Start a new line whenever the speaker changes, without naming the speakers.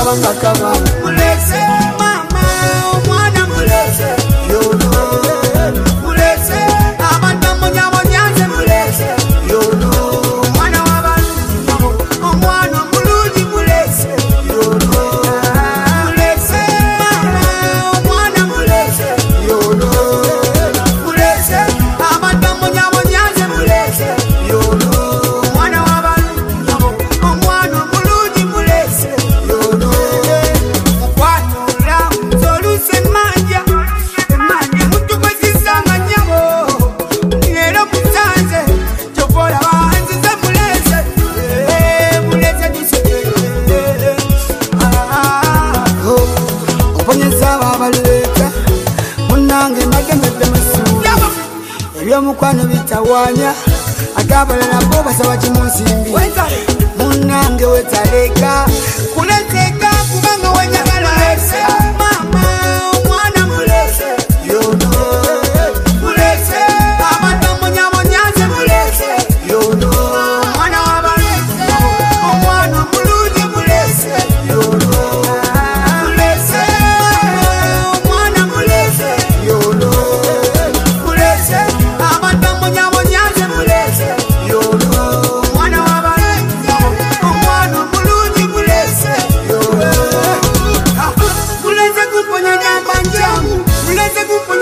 ndabanga kaba mulese mama omwana mulese yono mulese abantu munyamonyanze mulese yono mwana w'abantu omwana omulungi mulese yono mulese mama omwana mulese yono mulese abantu munyamonyanze mulese yono mwana w'abantu omwana omulungi mulese yono mukwanula soluse manja emanja muntu kwezisanga nyabo ngero musanze chokola banzize mulese mulese duseke oponyeza babaleta munange nagemedde masuya ebyomukwano bitawanya agabalala bo basaba kimunsimbi munange wetaleka kuleseka kubanga wenyagala mama omwana mulese yono mulese abantu munyamonyanze mulese yono mwana w'abalese omwana omulungi mulese yono mulese omwana mulese yono mulese abantu munyamonyanze mulese yono mwana w'abalese omwana omulungi mulese yono mulese kuponya nyamba njangu mulese kuponya